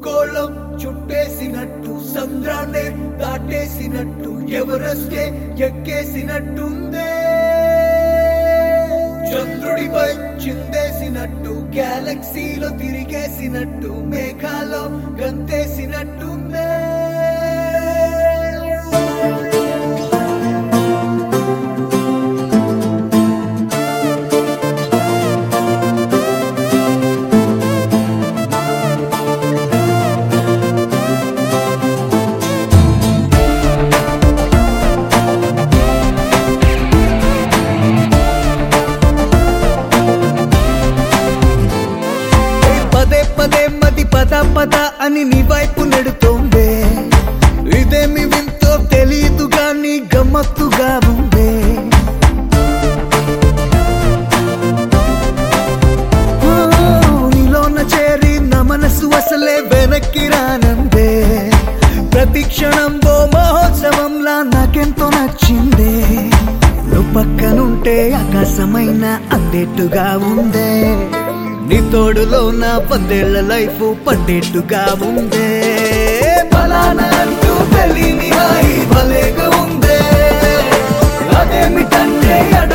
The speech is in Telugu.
భూగోళం చుట్టేసినట్టు సంద్రాన్నే దాటేసినట్టు ఎవరెస్టే ఎక్కేసినట్టుందే చంద్రుడిపై చిందేసినట్టు గ్యాలక్సీలో తిరిగేసినట్టు మేఘాలో గంతేసినట్టుందే పదే మది పద పద అని నీ వైపు నెడుతోందే ఇదేమి వింతో తెలీదు గాని గమ్మత్తుగా ఉందే నీలోన చేరి నా మనసు అసలే వెనక్కి రానందే ప్రతి క్షణం ఓ మహోత్సవంలా నాకెంతో నచ్చిందే నువ్వు పక్కనుంటే ఆకాశమైన అందేట్టుగా ఉందే నీ తోడులో నా 10 ఏళ్ల లైఫ్ పడ్డేట్టుగా ఉందే ఫలానా అంటూ తెలియని హాయి భలేగా ఉందే అదేమిటంటే